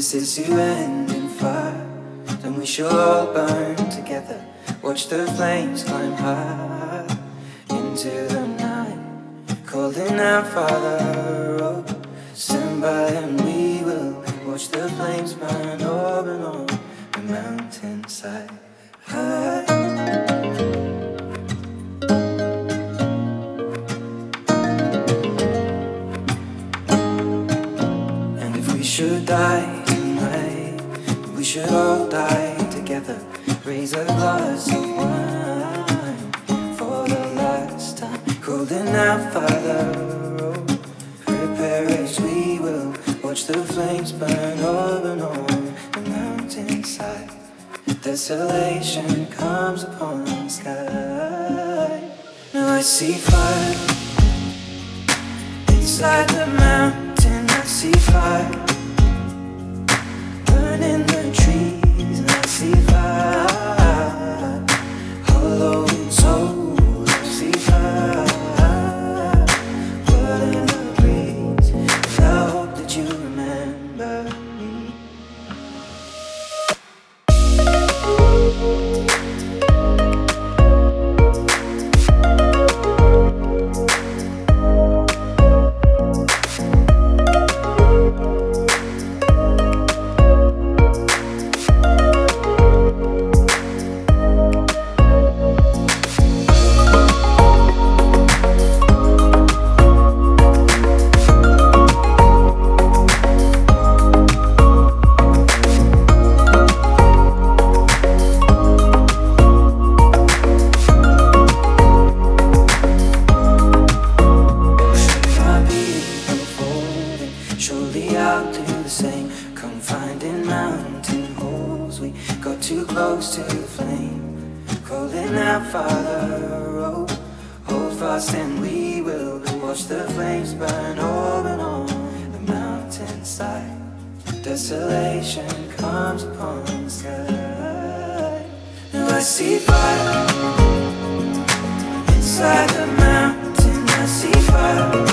this is to end in fire, then we shall all burn together. Watch the flames climb high into the night, calling out, Father, oh, stand by and we will watch the flames burn over and on the mountainside. And if we should die tonight, we should all die together. Raise a glass of wine for the last time, calling out, Father, oh, prepare as we will watch the flames burn over and on the mountainside. Desolation comes upon the sky. Now I see fire inside the mountain. I see fire burning the trees, and I see fire hollow and soul. I see fire burning the breeze, and I hope that you remember me. Surely I'll do the same. Confined in mountain holes, we got too close to the flame. Calling out, Father, oh, hold fast and we will watch the flames burn over and on the mountainside. Desolation comes upon the sky. Now I see fire inside the mountain. I see fire